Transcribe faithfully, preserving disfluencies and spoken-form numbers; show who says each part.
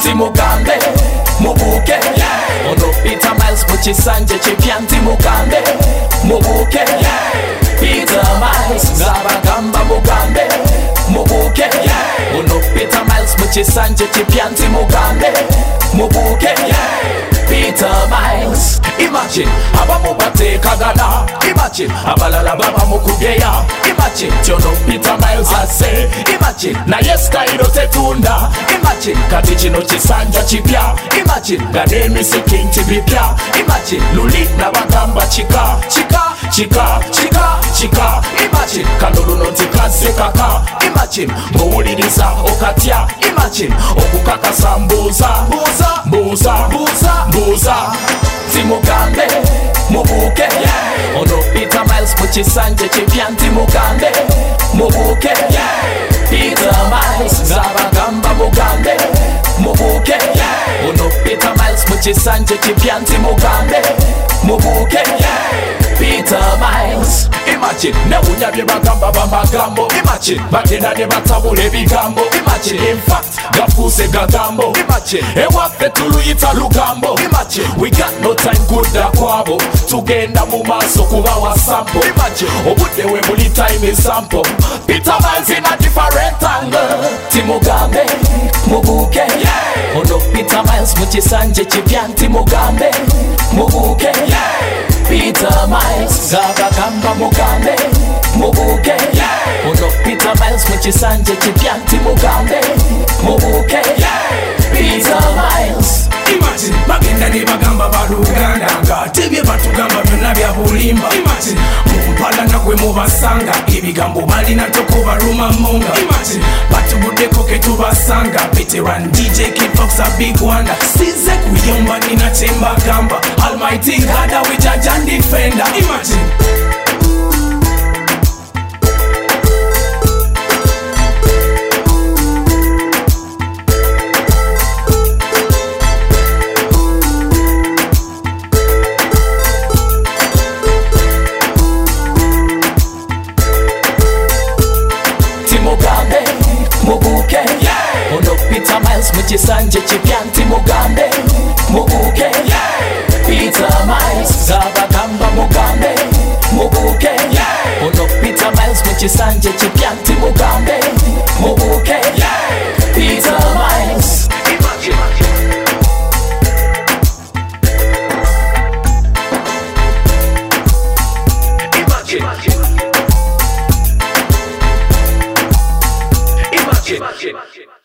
Speaker 1: timugambe mubuke ono Peter Miles mukisanje kipya timugambe mubuke Peter Miles zabagamba mugambe mubuke ono Peter Miles mukisanje kipya timugambe mubuke Peter Miles. Imagine abamu batekagana, imagine abalala baba mukugeya, imagine Jono Peter Miles ase, imagine na yestayiro tetunda, imagine kati kino kisanja kipya, imagine ganemi sikinti bipya, imagine luli nabagamba chika chika chika chika chika, imagine kanuluno tikase kaka, imagine ngowuliriza okatya, imagine okukakasa mbuza mbuza mbuza mbuza mbuza timugambe mubuke ono Peter Miles mukisanje kipya timugambe mubuke Peter Miles zabagamba mugambe mubuke ono Peter Miles mukisanje kipya timugambe mubuke Peter Miles. Imagine newunya bye bagamba bamagambo, imagine bagenda ne batabula ebigambo, imagine in fact gafuuse gagambo, imagine ewaffe tuluyita lugambo, imagine we got no time kudda kwabo tugenda mu maaso kubawa sample, imagine obudde we buli time sample Peter Miles in a different angle timugambe mubuke ono Peter Miles mukisanje kipya timugambe mubuke Peter Miles zabagamba mugambe mubuke ono Peter Miles mukisanje kipya timugambe mubuke Peter Miles.
Speaker 2: Imagine bagenda ne bagamba baluganda nga tebye batugamba byonna bya bulimba, imagine mumpala nagwe mubasanga ebigambo balina tokubaluma munga, imagine batubuddeko ke tubasanga veteran D J Kid Fox a big wonder size kuyomba nina kyembagamba Almighty God we judge and defender, imagine
Speaker 1: mubuke ono Peter Miles mukisanje kipya timugambe mubuke Peter Miles zabagamba mugambe mubuke ono Peter Miles mukisanje kipya timugambe mubuke Peter Miles. Imagine Imagine. Imagine.